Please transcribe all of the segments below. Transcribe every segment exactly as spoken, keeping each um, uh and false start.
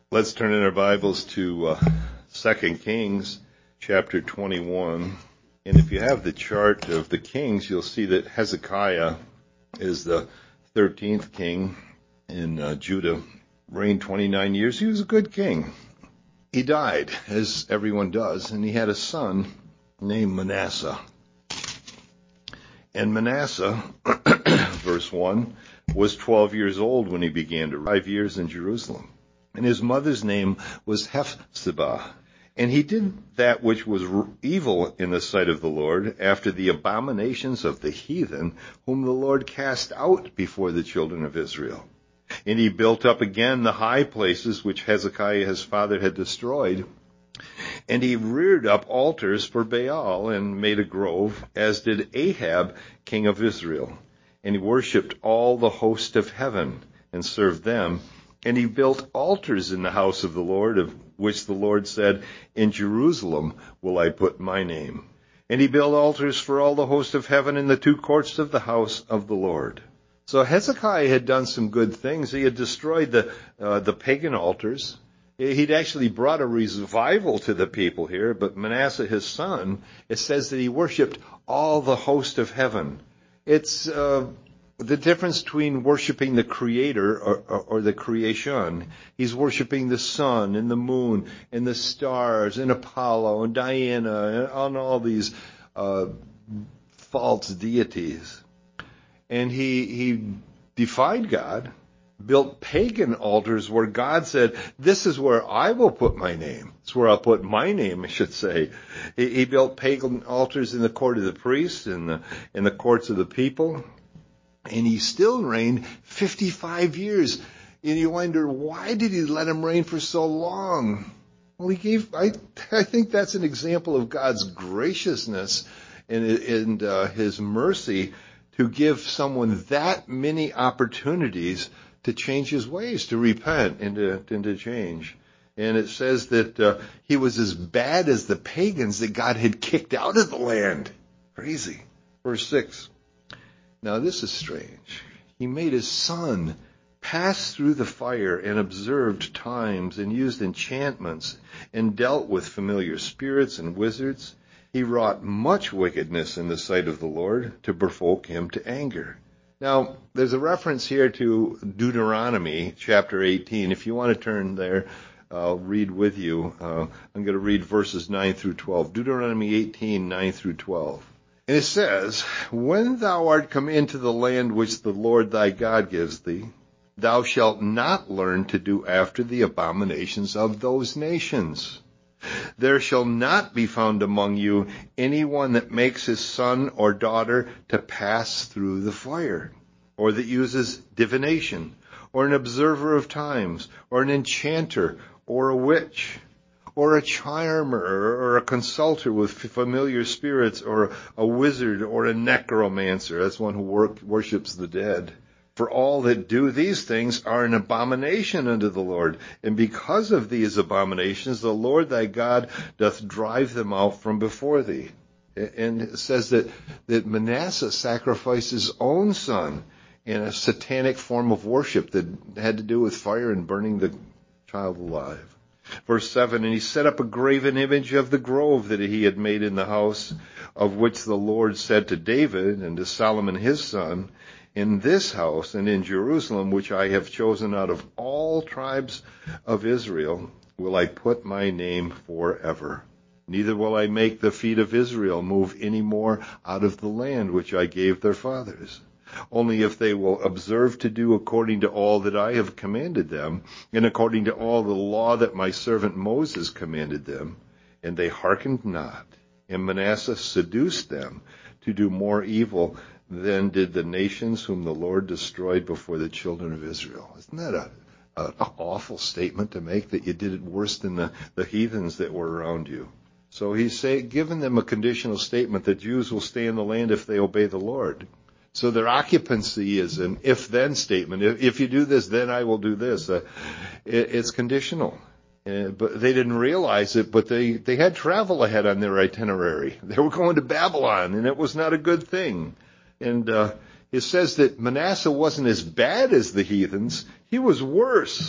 Let's turn in our Bibles to uh, Second Kings chapter twenty-one. And if you have the chart of the kings, you'll see that Hezekiah is the thirteenth king in uh, Judah, reigned twenty-nine years. He was a good king. He died, as everyone does, and he had a son named Manasseh. And Manasseh, verse one, was twelve years old when he began to reign, five years in Jerusalem. And his mother's name was Hephzibah. And he did that which was evil in the sight of the Lord, after the abominations of the heathen, whom the Lord cast out before the children of Israel. And he built up again the high places which Hezekiah his father had destroyed. And he reared up altars for Baal and made a grove, as did Ahab, king of Israel. And he worshipped all the host of heaven and served them. And he built altars in the house of the Lord, of which the Lord said, In Jerusalem will I put my name. And he built altars for all the host of heaven in the two courts of the house of the Lord. So Hezekiah had done some good things. He had destroyed the uh, the pagan altars. He'd actually brought a revival to the people here. But Manasseh, his son, it says that he worshipped all the host of heaven. It's uh, the difference between worshiping the Creator or, or, or the creation. He's worshiping the sun and the moon and the stars and Apollo and Diana and on all these uh, false deities. And he he defied God, built pagan altars where God said, this is where I will put my name. It's where I'll put my name, I should say. He, he built pagan altars in the court of the priests and the, in the courts of the people. And he still reigned fifty-five years. And you wonder, why did he let him reign for so long? Well, he gave, I, I think that's an example of God's graciousness and, and uh, his mercy to give someone that many opportunities to change his ways, to repent and to, and to change. And it says that uh, he was as bad as the pagans that God had kicked out of the land. Crazy. Verse six. Now this is strange. He made his son pass through the fire and observed times and used enchantments and dealt with familiar spirits and wizards. He wrought much wickedness in the sight of the Lord to provoke him to anger. Now, there's a reference here to Deuteronomy chapter eighteen. If you want to turn there, I'll read with you. Uh, I'm going to read verses nine through twelve. Deuteronomy eighteen, nine through twelve. And it says, When thou art come into the land which the Lord thy God gives thee, thou shalt not learn to do after the abominations of those nations. There shall not be found among you any one that makes his son or daughter to pass through the fire, or that uses divination, or an observer of times, or an enchanter, or a witch, or a charmer, or a consulter with familiar spirits, or a wizard, or a necromancer. That's one who work, worships the dead. For all that do these things are an abomination unto the Lord. And because of these abominations, the Lord thy God doth drive them out from before thee. And it says that, that Manasseh sacrificed his own son in a satanic form of worship that had to do with fire and burning the child alive. Verse seven, And he set up a graven image of the grove that he had made in the house, of which the Lord said to David and to Solomon his son, In this house and in Jerusalem, which I have chosen out of all tribes of Israel, will I put my name forever. Neither will I make the feet of Israel move any more out of the land which I gave their fathers. Only if they will observe to do according to all that I have commanded them, and according to all the law that my servant Moses commanded them, and they hearkened not, and Manasseh seduced them to do more evil than did the nations whom the Lord destroyed before the children of Israel. Isn't that a, a, an awful statement to make, that you did it worse than the, the heathens that were around you? So he's say, giving them a conditional statement that Jews will stay in the land if they obey the Lord. So their occupancy is an if-then statement. If, if you do this, then I will do this. Uh, it, it's conditional. Uh, but they didn't realize it, but they, they had travel ahead on their itinerary. They were going to Babylon, and it was not a good thing. And uh, it says that Manasseh wasn't as bad as the heathens. He was worse.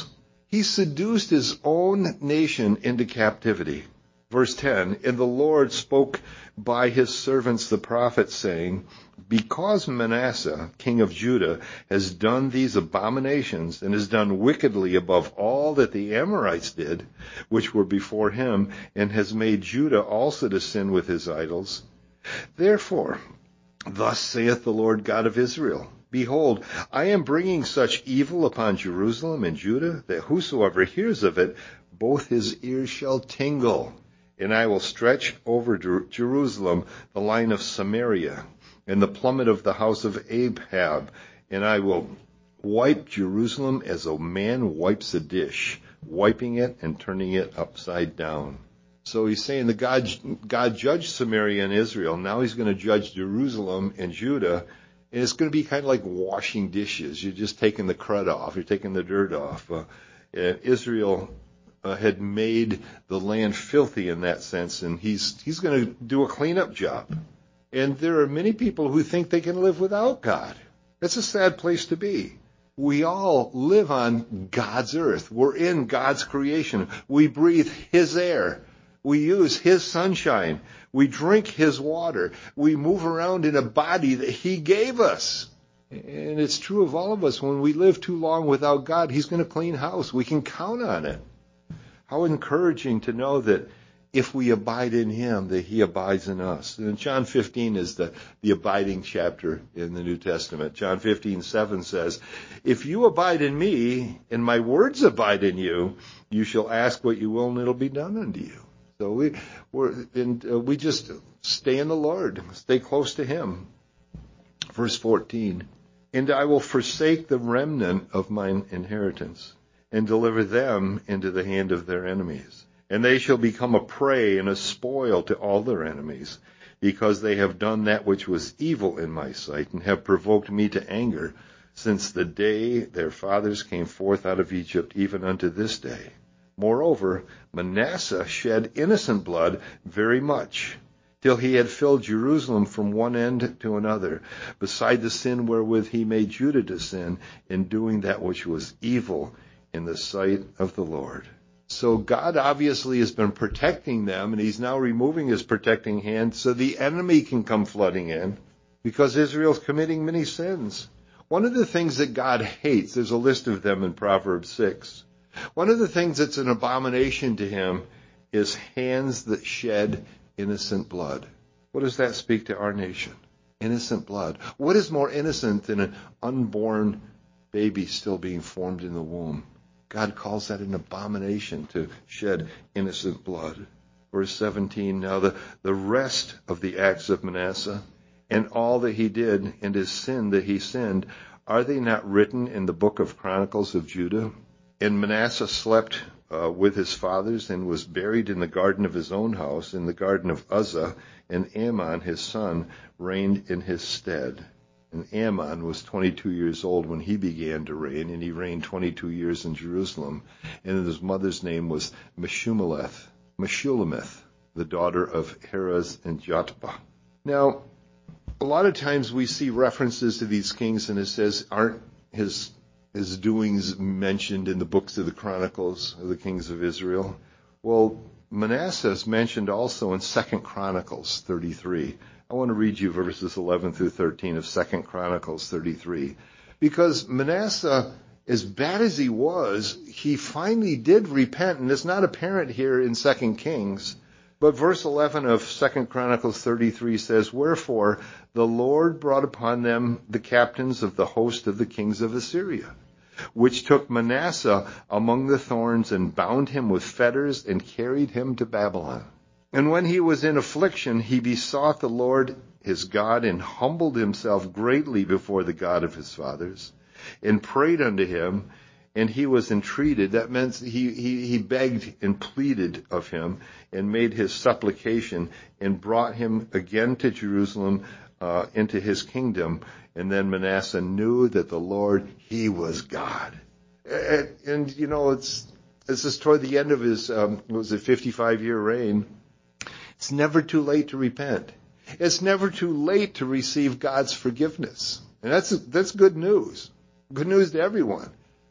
He seduced his own nation into captivity. Verse ten, and the Lord spoke by his servants the prophets, saying, because Manasseh, king of Judah, has done these abominations, and has done wickedly above all that the Amorites did, which were before him, and has made Judah also to sin with his idols. Therefore, thus saith the Lord God of Israel, behold, I am bringing such evil upon Jerusalem and Judah, that whosoever hears of it, both his ears shall tingle. And I will stretch over Jerusalem the line of Samaria, and the plummet of the house of Ahab, and I will wipe Jerusalem as a man wipes a dish, wiping it and turning it upside down. So he's saying that God, God judged Samaria and Israel. Now he's going to judge Jerusalem and Judah, and it's going to be kind of like washing dishes. You're just taking the crud off. You're taking the dirt off. Uh, and Israel Uh, had made the land filthy in that sense, and he's he's going to do a cleanup job. And there are many people who think they can live without God. That's a sad place to be. We all live on God's earth. We're in God's creation. We breathe his air. We use his sunshine. We drink his water. We move around in a body that he gave us. And it's true of all of us. When we live too long without God, he's going to clean house. We can count on it. How encouraging to know that if we abide in him, that he abides in us. And John fifteen is the, the abiding chapter in the New Testament. John fifteen seven says, if you abide in me, and my words abide in you, you shall ask what you will, and it'll be done unto you. So we we're, and, uh, we just stay in the Lord, stay close to him. Verse fourteen, and I will forsake the remnant of mine inheritance, and deliver them into the hand of their enemies. And they shall become a prey and a spoil to all their enemies, because they have done that which was evil in my sight, and have provoked me to anger, since the day their fathers came forth out of Egypt, even unto this day. Moreover, Manasseh shed innocent blood very much, till he had filled Jerusalem from one end to another, beside the sin wherewith he made Judah to sin, in doing that which was evil in the sight of the Lord. So God obviously has been protecting them, and he's now removing his protecting hand so the enemy can come flooding in, because Israel's committing many sins. One of the things that God hates, there's a list of them in Proverbs six. One of the things that's an abomination to him is hands that shed innocent blood. What does that speak to our nation? Innocent blood. What is more innocent than an unborn baby still being formed in the womb? God calls that an abomination, to shed innocent blood. Verse seventeen, now the, the rest of the acts of Manasseh, and all that he did, and his sin that he sinned, are they not written in the book of Chronicles of Judah? And Manasseh slept uh, with his fathers, and was buried in the garden of his own house, in the garden of Uzzah, and Ammon his son reigned in his stead. And Ammon was twenty-two years old when he began to reign, and he reigned twenty-two years in Jerusalem. And his mother's name was Meshullemeth, Meshullemeth, the daughter of Heres and Jotbah. Now, a lot of times we see references to these kings, and it says, aren't his his doings mentioned in the books of the Chronicles of the kings of Israel? Well, Manasseh is mentioned also in Second Chronicles thirty-three. I want to read you verses eleven through thirteen of Second Chronicles thirty-three. Because Manasseh, as bad as he was, he finally did repent, and it's not apparent here in Second Kings. But verse eleven of Second Chronicles thirty-three says, wherefore the Lord brought upon them the captains of the host of the kings of Assyria, which took Manasseh among the thorns, and bound him with fetters, and carried him to Babylon. And when he was in affliction, he besought the Lord his God, and humbled himself greatly before the God of his fathers, and prayed unto him, and he was entreated. That meant he, he, he begged and pleaded of him, and made his supplication, and brought him again to Jerusalem, uh, into his kingdom. And then Manasseh knew that the Lord, he was God. And, and you know, it's this is toward the end of his, um, what was it, fifty-five year reign. It's never too late to repent. It's never too late to receive God's forgiveness. And that's that's good news. Good news to everyone.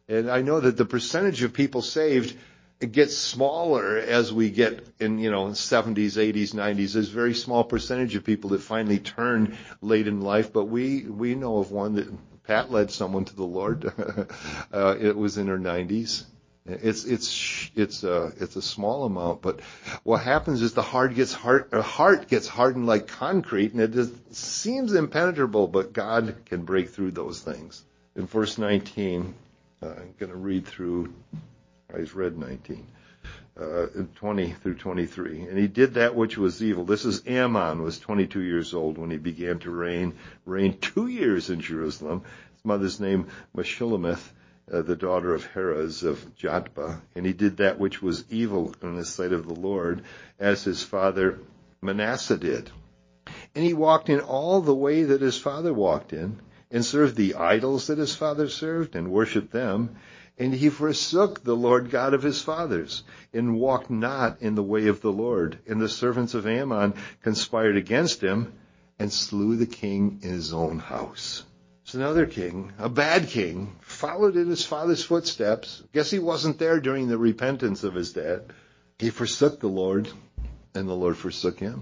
And I know that the percentage of people saved, it gets smaller as we get in, you know, seventies, eighties, nineties. There's a very small percentage of people that finally turn late in life, but we, we know of one that Pat led someone to the Lord. uh, it was in her nineties. It's, it's, it's a, it's a small amount, but what happens is the heart gets hard, uh, heart gets hardened like concrete, and it just seems impenetrable, but God can break through those things. In verse nineteen, uh, I'm going to read through, I just read nineteen, uh, twenty through twenty-three. And he did that which was evil. This is Ammon, was twenty-two years old when he began to reign, reigned two years in Jerusalem. His mother's name Meshullemeth, uh, the daughter of Heraz of Jotbah. And he did that which was evil in the sight of the Lord, as his father Manasseh did. And he walked in all the way that his father walked in, and served the idols that his father served, and worshipped them. And he forsook the Lord God of his fathers, and walked not in the way of the Lord. And the servants of Ammon conspired against him, and slew the king in his own house. So another king, a bad king, followed in his father's footsteps. Guess he wasn't there during the repentance of his dad. He forsook the Lord, and the Lord forsook him.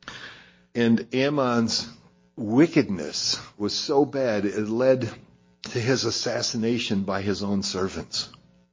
And Ammon's wickedness was so bad, it led to his assassination by his own servants.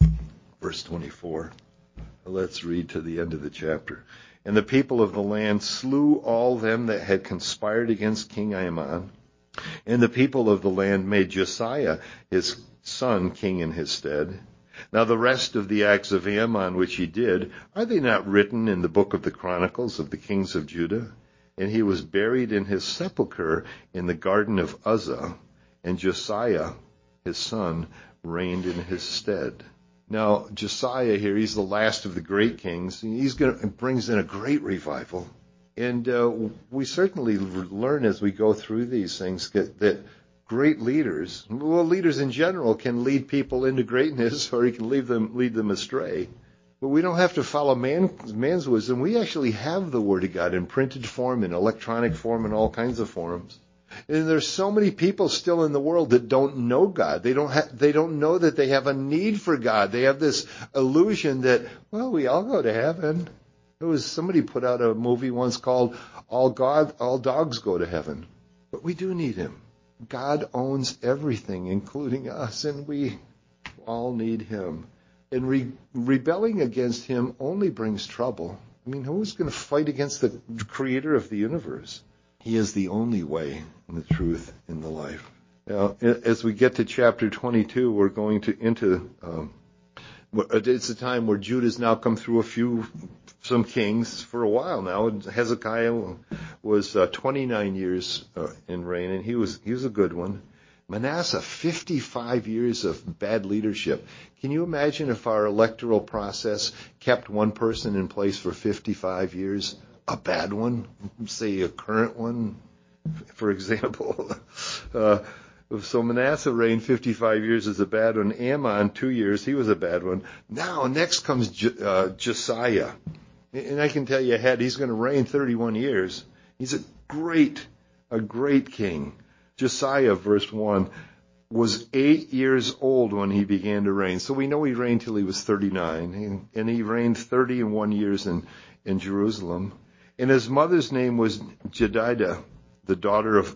Verse twenty-four. Let's read to the end of the chapter. And the people of the land slew all them that had conspired against King Ammon. And the people of the land made Josiah, his son, king in his stead. Now the rest of the acts of Ammon which he did, are they not written in the book of the Chronicles of the kings of Judah? And he was buried in his sepulchre in the garden of Uzzah, and Josiah, his son, reigned in his stead. Now, Josiah here, he's the last of the great kings. And he's going to brings in a great revival. And uh, we certainly learn as we go through these things that, that great leaders, well, leaders in general, can lead people into greatness, or he can lead them, lead them astray. But we don't have to follow man, man's wisdom. We actually have the Word of God in printed form, in electronic form, in all kinds of forms. And there's so many people still in the world that don't know God. They don't have, they don't know that they have a need for God. They have this illusion that, well, we all go to heaven. There was somebody put out a movie once called All God, All Dogs Go to Heaven. But we do need Him. God owns everything, including us, and we all need Him. And re- rebelling against Him only brings trouble. I mean, who's going to fight against the creator of the universe? He is the only way and the truth in the life. Now, as we get to chapter twenty-two, we're going to into, um, it's a time where Judah's now come through a few, some kings for a while now. Hezekiah was uh, twenty-nine years uh, in reign, and he was, he was a good one. Manasseh, fifty-five years of bad leadership. Can you imagine if our electoral process kept one person in place for fifty-five years? A bad one? Say a current one, for example. Uh, so Manasseh reigned fifty-five years as a bad one. Ammon, two years, he was a bad one. Now, next comes J- uh, Josiah. And I can tell you ahead, he's going to reign thirty-one years. He's a great, a great king. Josiah, verse one, was eight years old when he began to reign. So we know he reigned till he was thirty-nine. And he reigned thirty and one years in, in Jerusalem. And his mother's name was Jedidah, the daughter of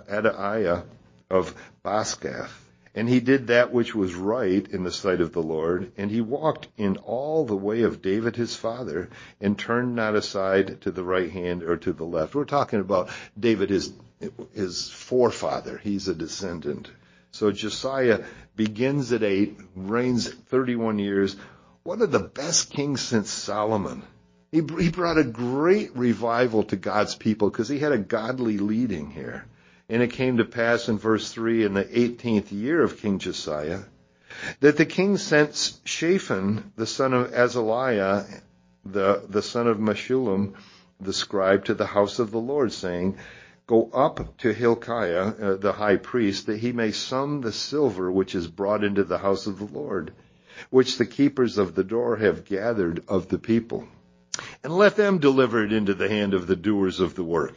Adaiah of Baskath. And he did that which was right in the sight of the Lord, and he walked in all the way of David his father, and turned not aside to the right hand or to the left. We're talking about David, his, his forefather. He's a descendant. So Josiah begins at eight, reigns thirty-one years. One of the best kings since Solomon. He, he brought a great revival to God's people because he had a godly leading here. And it came to pass in verse three, in the eighteenth year of King Josiah, that the king sent Shaphan, the son of Azaliah, the, the son of Meshullam, the scribe, to the house of the Lord, saying, Go up to Hilkiah, uh, the high priest, that he may sum the silver which is brought into the house of the Lord, which the keepers of the door have gathered of the people. And let them deliver it into the hand of the doers of the work,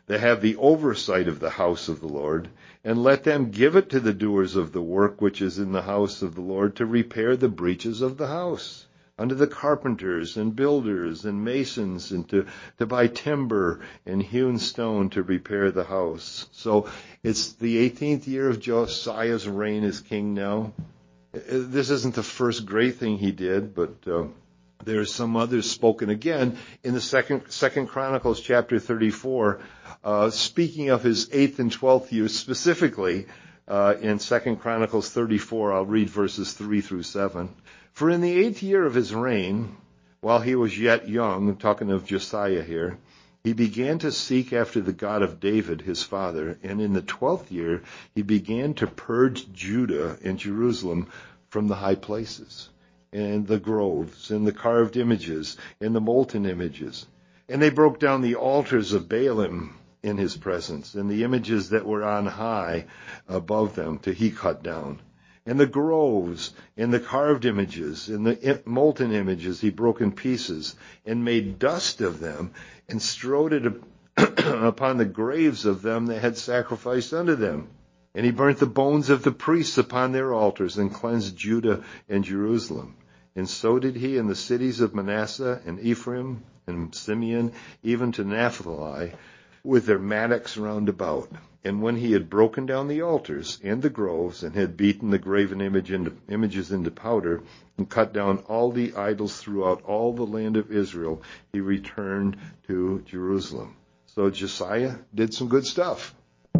that have the oversight of the house of the Lord, and let them give it to the doers of the work which is in the house of the Lord to repair the breaches of the house, unto the carpenters and builders and masons, and to, to buy timber and hewn stone to repair the house. So it's the eighteenth year of Josiah's reign as king now. This isn't the first great thing he did, but uh, there's some others spoken again in the second, second Chronicles chapter thirty-four, uh, speaking of his eighth and twelfth years specifically, uh, in Second Chronicles thirty-four, I'll read verses three through seven. For in the eighth year of his reign, while he was yet young, I'm talking of Josiah here, he began to seek after the God of David, his father, and in the twelfth year he began to purge Judah and Jerusalem from the high places, and the groves, and the carved images, and the molten images. And they broke down the altars of Baalim in his presence, and the images that were on high above them to he cut down. And the groves, and the carved images, and the molten images he broke in pieces, and made dust of them, and strode it upon the graves of them that had sacrificed unto them. And he burnt the bones of the priests upon their altars, and cleansed Judah and Jerusalem. And so did he in the cities of Manasseh and Ephraim and Simeon, even to Naphtali, with their mattocks round about. And when he had broken down the altars and the groves, and had beaten the graven image into, images into powder, and cut down all the idols throughout all the land of Israel, he returned to Jerusalem. So Josiah did some good stuff.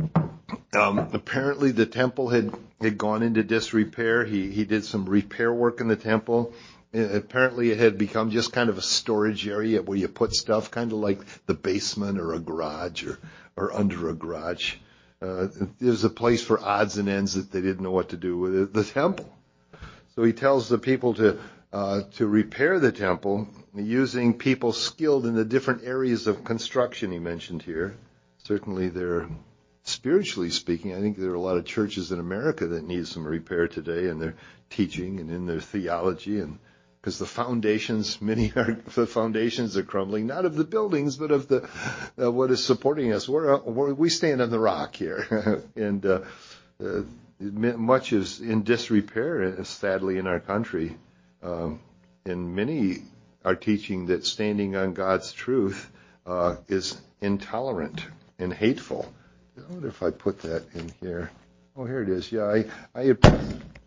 Um, apparently the temple had, had gone into disrepair. He, he did some repair work in the temple. Apparently it had become just kind of a storage area where you put stuff, kind of like the basement or a garage or, or under a garage. Uh, there's a place for odds and ends that they didn't know what to do with it, the temple. So he tells the people to, uh, to repair the temple using people skilled in the different areas of construction he mentioned here. Certainly they're, spiritually speaking, I think there are a lot of churches in America that need some repair today in their teaching and in their theology, and because the foundations, many are, the foundations are crumbling, not of the buildings, but of the uh, what is supporting us. We're, we're, we stand on the rock here, and uh, uh, much is in disrepair, sadly, in our country. Um, and many are teaching that standing on God's truth uh, is intolerant and hateful. I wonder if I put that in here. Oh, here it is. Yeah, I, I had put,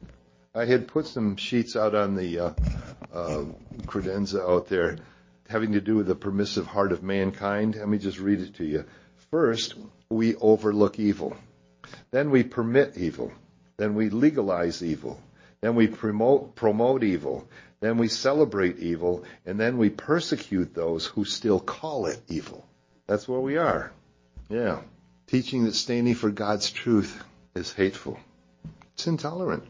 I had put some sheets out on the uh, uh, credenza out there having to do with the permissive heart of mankind. Let me just read it to you. First, we overlook evil. Then we permit evil. Then we legalize evil. Then we promote, promote evil. Then we celebrate evil. And then we persecute those who still call it evil. That's where we are. Yeah. Teaching that standing for God's truth is hateful. It's intolerant.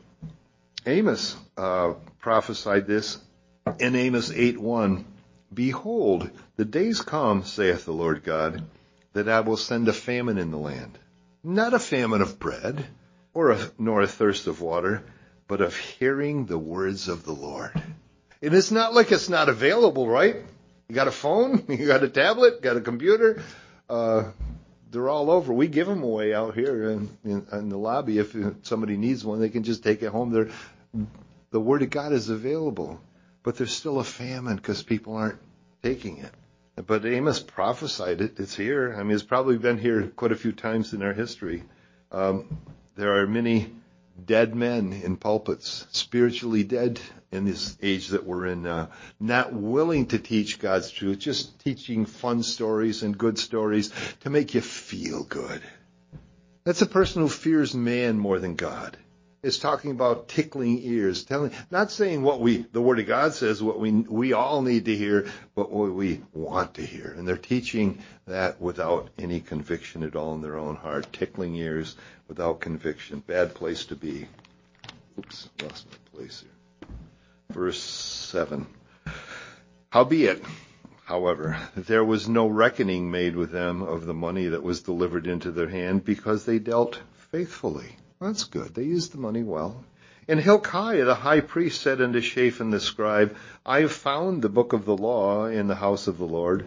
Amos uh, prophesied this in Amos eight one. Behold, the days come, saith the Lord God, that I will send a famine in the land. Not a famine of bread, or a, nor a thirst of water, but of hearing the words of the Lord. And it's not like it's not available, right? You got a phone, you got a tablet, got a computer. Uh, they're all over. We give them away out here in, in, in the lobby. If somebody needs one, they can just take it home. They're, the Word of God is available. But there's still a famine because people aren't taking it. But Amos prophesied it. It's here. I mean, it's probably been here quite a few times in our history. Um, there are many dead men in pulpits, spiritually dead in this age that we're in now, not willing to teach God's truth, just teaching fun stories and good stories to make you feel good. That's a person who fears man more than God. It's talking about tickling ears, telling, not saying what we, the Word of God says, what we we all need to hear, but what we want to hear. And they're teaching that without any conviction at all in their own heart, tickling ears without conviction. Bad place to be. Oops, lost my place here. Verse seven. Howbeit, however, there was no reckoning made with them of the money that was delivered into their hand, because they dealt faithfully. That's good. They used the money well. And Hilkiah the high priest said unto Shaphan the scribe, I have found the book of the law in the house of the Lord.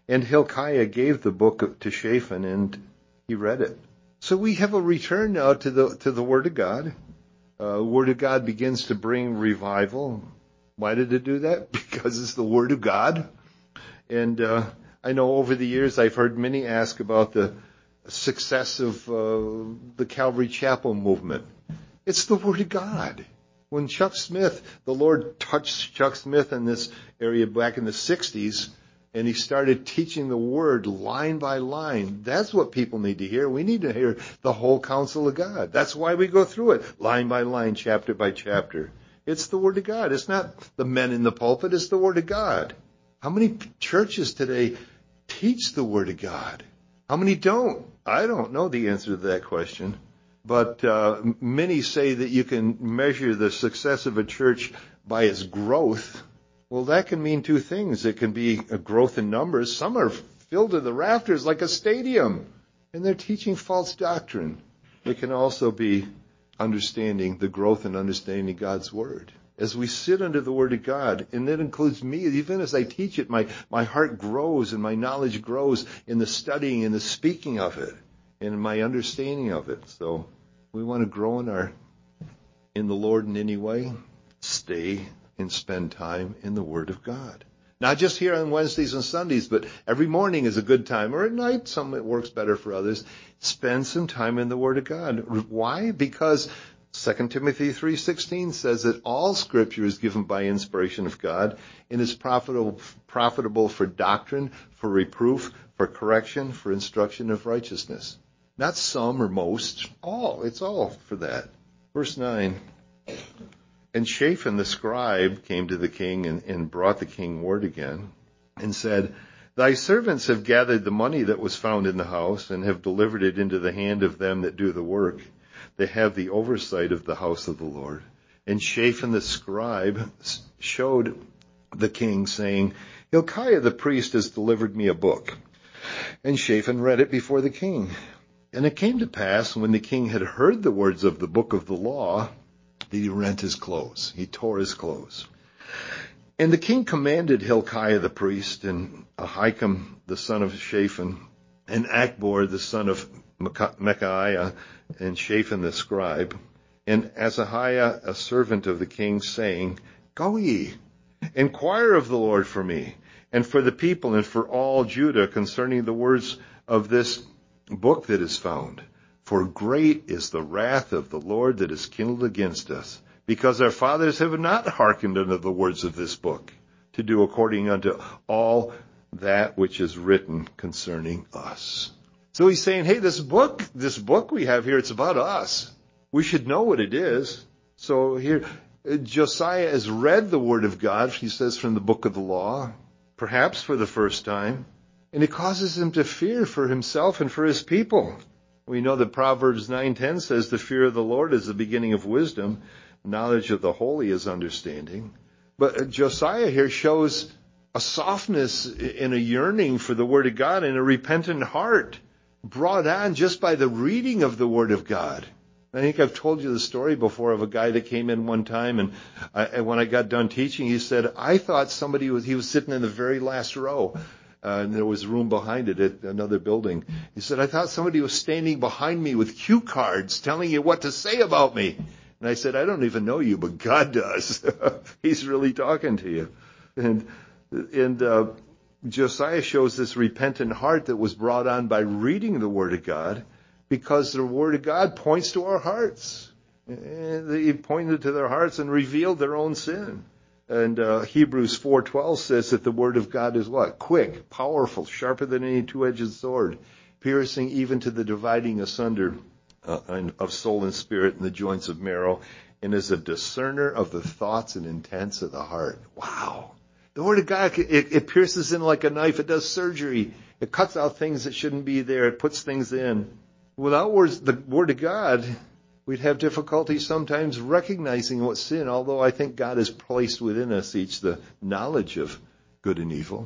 And Hilkiah gave the book to Shaphan, and he read it. So we have a return now to the to the Word of God. Uh, Word of God begins to bring revival. Why did it do that? Because it's the Word of God. And uh, I know over the years I've heard many ask about the success of uh, the Calvary Chapel movement. It's the Word of God. When Chuck Smith, the Lord touched Chuck Smith in this area back in the sixties, and he started teaching the Word line by line. That's what people need to hear. We need to hear the whole counsel of God. That's why we go through it, line by line, chapter by chapter. It's the Word of God. It's not the men in the pulpit. It's the Word of God. How many churches today teach the Word of God? How many don't? I don't know the answer to that question. But uh, many say that you can measure the success of a church by its growth. Well, that can mean two things. It can be a growth in numbers. Some are filled to the rafters like a stadium, and they're teaching false doctrine. It can also be understanding the growth and understanding God's Word. As we sit under the Word of God, and that includes me, even as I teach it, my, my heart grows and my knowledge grows in the studying and the speaking of it and my understanding of it. So we want to grow in our in the Lord in any way. Stay and spend time in the Word of God. Not just here on Wednesdays and Sundays, but every morning is a good time, or at night, some it works better for others. Spend some time in the Word of God. Why? Because Second Timothy three sixteen says that all Scripture is given by inspiration of God and is profitable, profitable for doctrine, for reproof, for correction, for instruction of righteousness. Not some or most, all. It's all for that. Verse nine. And Shaphan the scribe came to the king and, and brought the king word again and said, Thy servants have gathered the money that was found in the house and have delivered it into the hand of them that do the work. They have the oversight of the house of the Lord. And Shaphan the scribe showed the king, saying, Hilkiah the priest has delivered me a book. And Shaphan read it before the king. And it came to pass, when the king had heard the words of the book of the law, that he rent his clothes. He tore his clothes. And the king commanded Hilkiah the priest, and Ahikam the son of Shaphan, and Achbor the son of Micaiah, and Shaphan the scribe, and Asahiah a servant of the king, saying, Go ye, inquire of the Lord for me, and for the people, and for all Judah, concerning the words of this book that is found. For great is the wrath of the Lord that is kindled against us, because our fathers have not hearkened unto the words of this book, to do according unto all that which is written concerning us. So he's saying, hey, this book, this book we have here, it's about us. We should know what it is. So here, Josiah has read the word of God, he says, from the book of the law, perhaps for the first time, and it causes him to fear for himself and for his people. We know that Proverbs nine ten says, the fear of the Lord is the beginning of wisdom. Knowledge of the holy is understanding. But Josiah here shows a softness and a yearning for the word of God and a repentant heart brought on just by the reading of the word of God. I think I've told you the story before of a guy that came in one time, and, I, and when I got done teaching, he said, I thought somebody was, he was sitting in the very last row. Uh, and there was room behind it at another building. He said, I thought somebody was standing behind me with cue cards telling you what to say about me. And I said, I don't even know you, but God does. He's really talking to you. And, and uh, Josiah shows this repentant heart that was brought on by reading the Word of God, because the Word of God points to our hearts. And he pointed to their hearts and revealed their own sin. And uh, Hebrews four twelve says that the word of God is what? Quick, powerful, sharper than any two-edged sword, piercing even to the dividing asunder uh, of soul and spirit and the joints of marrow, and is a discerner of the thoughts and intents of the heart. Wow. The word of God, it, it pierces in like a knife. It does surgery. It cuts out things that shouldn't be there. It puts things in. Without words, the word of God, we'd have difficulty sometimes recognizing what sin, although I think God has placed within us each the knowledge of good and evil.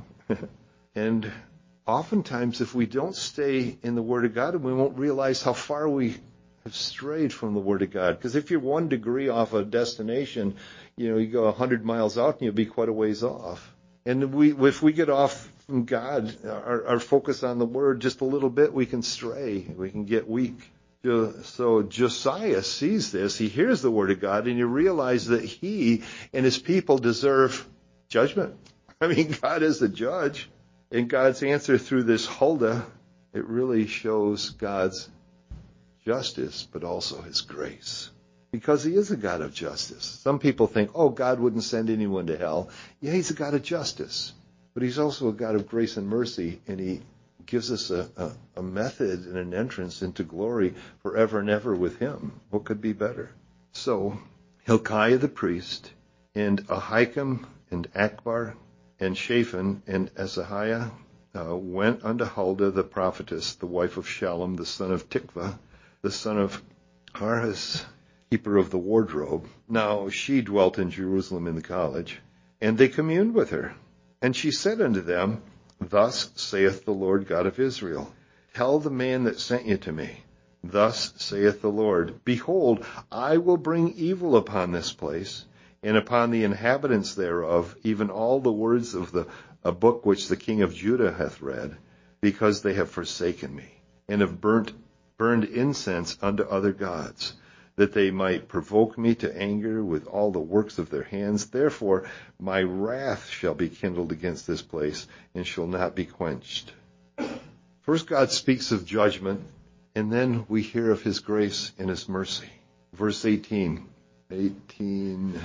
And oftentimes, if we don't stay in the Word of God, we won't realize how far we have strayed from the Word of God. Because if you're one degree off a destination, you know, you go a hundred miles out and you'll be quite a ways off. And we, if we get off God, our, our focus on the word just a little bit, we can stray, we can get weak. So Josiah sees this, he hears the word of God, and he realizes that he and his people deserve judgment. I mean, God is the judge, and God's answer through this Huldah, it really shows God's justice, but also his grace. Because he is a God of justice. Some people think, oh, God wouldn't send anyone to hell. Yeah, he's a God of justice. But he's also a God of grace and mercy, and he gives us a, a, a method and an entrance into glory forever and ever with him. What could be better? So Hilkiah the priest, and Ahikam, and Akbar, and Shaphan, and Asahiah uh, went unto Huldah the prophetess, the wife of Shallum, the son of Tikvah, the son of Harhas, keeper of the wardrobe. Now she dwelt in Jerusalem in the college, and they communed with her. And she said unto them, Thus saith the Lord God of Israel, Tell the man that sent you to me, Thus saith the Lord, Behold, I will bring evil upon this place, and upon the inhabitants thereof, even all the words of the a book which the king of Judah hath read, because they have forsaken me, and have burnt burned incense unto other gods, that they might provoke me to anger with all the works of their hands. Therefore my wrath shall be kindled against this place, and shall not be quenched. First, God speaks of judgment, and then we hear of his grace and his mercy. Verse eighteen. eighteen.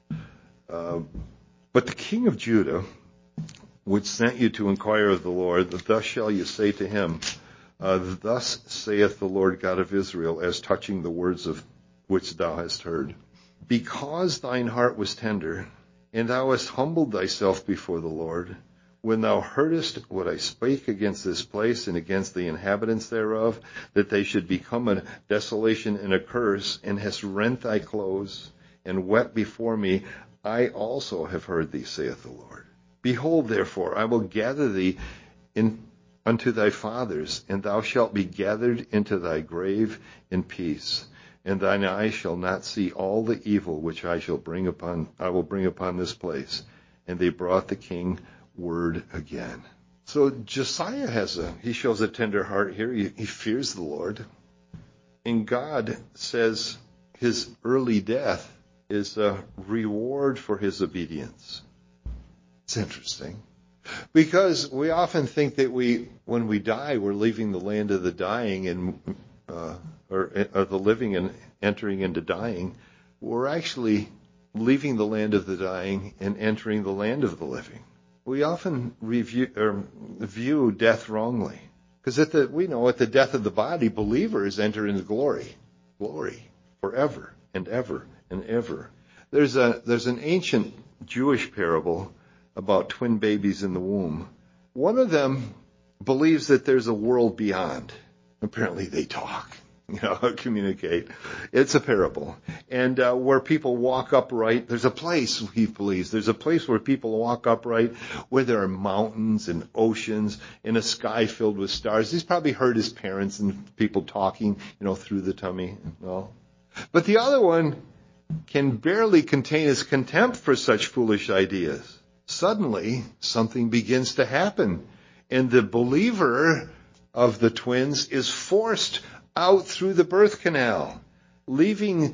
Uh, but the king of Judah, which sent you to inquire of the Lord, thus shall you say to him, uh, Thus saith the Lord God of Israel, as touching the words of which thou hast heard. Because thine heart was tender, and thou hast humbled thyself before the Lord, when thou heardest what I spake against this place and against the inhabitants thereof, that they should become a desolation and a curse, and hast rent thy clothes, and wept before me, I also have heard thee, saith the Lord. Behold, therefore, I will gather thee in, unto thy fathers, and thou shalt be gathered into thy grave in peace. And thine eyes shall not see all the evil which I shall bring upon, I will bring upon this place. And they brought the king word again. So Josiah has a, he shows a tender heart here. He, he fears the Lord. And God says his early death is a reward for his obedience. It's interesting. Because we often think that we, when we die, we're leaving the land of the dying and uh, or, or the living and entering into dying. We're actually leaving the land of the dying and entering the land of the living. We often review, or view death wrongly. Because at the, we know at the death of the body, believers enter into glory. Glory. Forever and ever and ever. There's a, there's an ancient Jewish parable about twin babies in the womb. One of them believes that there's a world beyond. Apparently they talk, you know, communicate. It's a parable. And uh, where people walk upright, there's a place, he believes, there's a place where people walk upright, where there are mountains and oceans and a sky filled with stars. He's probably heard his parents and people talking, you know, through the tummy and all. But the other one can barely contain his contempt for such foolish ideas. Suddenly, something begins to happen, and the believer of the twins is forced out through the birth canal, leaving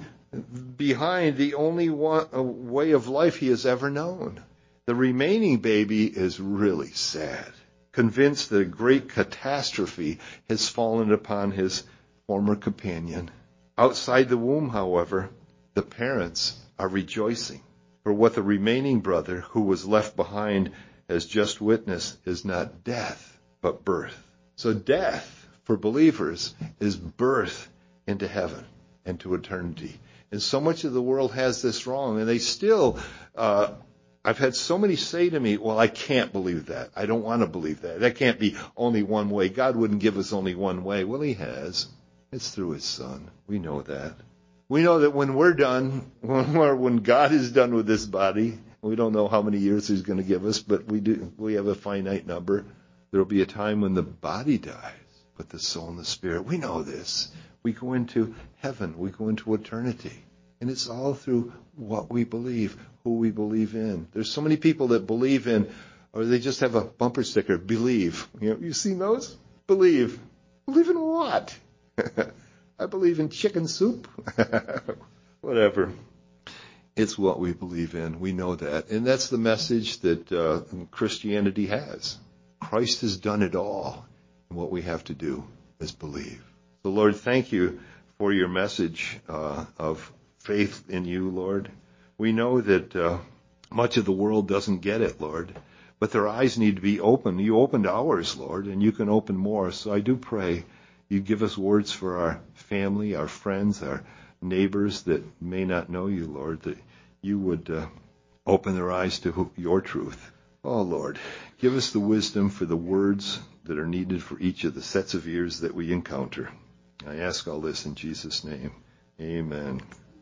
behind the only one, way of life he has ever known. The remaining baby is really sad, convinced that a great catastrophe has fallen upon his former companion. Outside the womb, however, the parents are rejoicing. For what the remaining brother who was left behind has just witnessed is not death, but birth. So death, for believers, is birth into heaven and to eternity. And so much of the world has this wrong, and they still, uh, I've had so many say to me, well, I can't believe that. I don't want to believe that. That can't be only one way. God wouldn't give us only one way. Well, he has. It's through his Son. We know that. We know that when we're done, when, we're, when God is done with this body, we don't know how many years he's going to give us, but we do. We have a finite number. There will be a time when the body dies, but the soul and the spirit, we know this. We go into heaven. We go into eternity. And it's all through what we believe, who we believe in. There's so many people that believe in Or they just have a bumper sticker, believe. You know, you seen those? Believe. Believe in what? I believe in chicken soup. Whatever. It's what we believe in. We know that. And that's the message that uh, Christianity has. Christ has done it all. And what we have to do is believe. So, Lord, thank you for your message uh, of faith in you, Lord. We know that uh, much of the world doesn't get it, Lord. But their eyes need to be open. You opened ours, Lord, and you can open more. So I do pray you give us words for our family, our friends, our neighbors that may not know you, Lord, that you would uh, open their eyes to your truth. Oh, Lord, give us the wisdom for the words that are needed for each of the sets of ears that we encounter. I ask all this in Jesus' name. Amen.